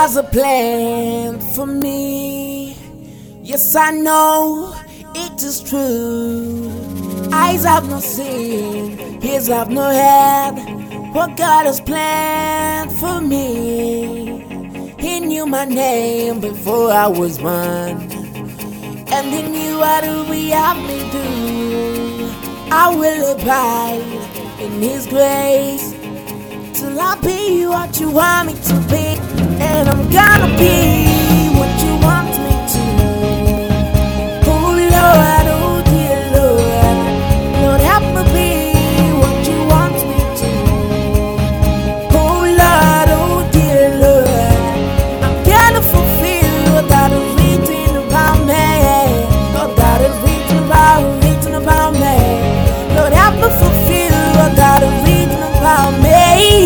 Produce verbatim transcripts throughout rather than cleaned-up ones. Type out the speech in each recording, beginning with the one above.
has a plan for me. Yes, I know it is true. Eyes have not seen, ears have not heard what God has planned for me. He knew my name before I was born, and He knew what He would have me do. I will abide in His grace till I be what You want me to be, and I'm gonna be what You want me to. Oh Lord, oh dear Lord, Lord help me be what You want me to. Oh Lord, oh dear Lord, I'm gonna fulfill what that is written about me. Lord, that is written about, written about me. Lord help me fulfill what that is written about me.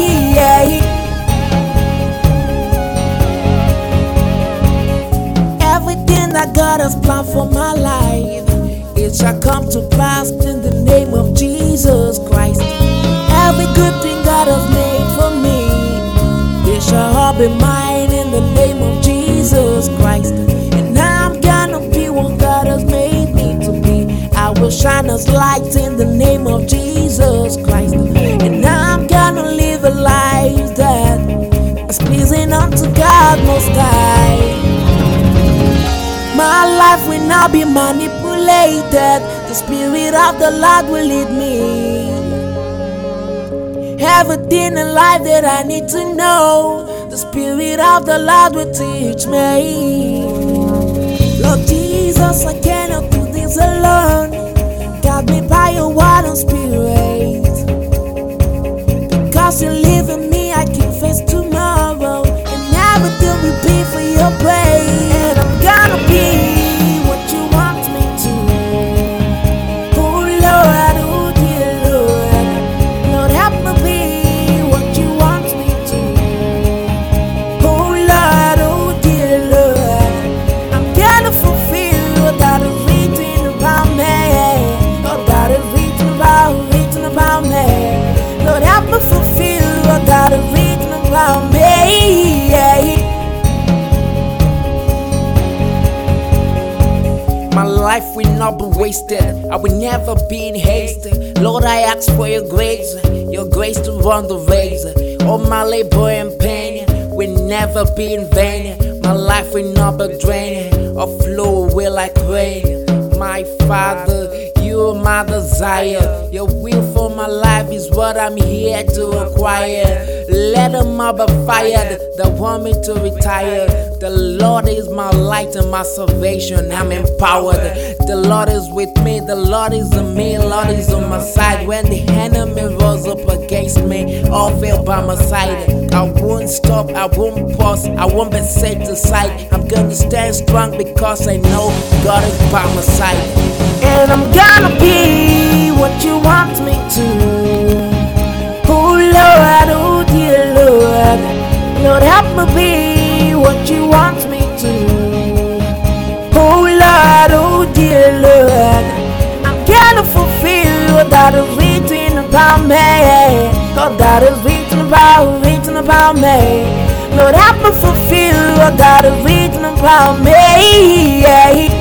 Everything that God has planned for my life, it shall come to pass in the name of Jesus Christ. Every good thing God has made for me, it shall all be mine in the name of Jesus Christ. And I'm gonna be what God has made me to be. I will shine as light in the name of Jesus Christ. And I'm gonna live a life that is pleasing unto God Most High. My life will not be manipulated. The Spirit of the Lord will lead me. Everything in life that I need to know, the Spirit of the Lord will teach me. Lord Jesus, I cannot do this alone. Guide me by Your word and Spirit. Because You live in me, I can face tomorrow, and everything will be for Your praise. And I'm gonna be what You want me to. Oh Lord, oh dear Lord, Lord help me be what You want me to. Oh Lord, oh dear Lord, I'm gonna fulfill what that is written about me. Lord, that is written about, written about me. Lord help me fulfill what that is written about me. My life will not be wasted. I will never be in haste. Lord, I ask for Your grace, Your grace to run the race. All my labor and pain will never be in vain. My life will not be drained or flow away like rain. My Father, You are my desire. Your will for my life is what I'm here to acquire. Let them all be fired that want me to retire. The Lord is my light and my salvation. I'm empowered. The Lord is with me. The Lord is in me. The Lord is on my side. When the enemy rose up against me, all fell by my side. I won't stop. I won't pause. I won't be set aside. I'm gonna stand strong because I know God is by my side. And I'm gonna be what You want me to. Oh Lord, oh dear Lord, Lord help me be what You want me to. Oh Lord, oh dear Lord, I'm gonna fulfill what that is written about me. Lord, that is written about, written about me. Lord help me fulfill what that is written about me.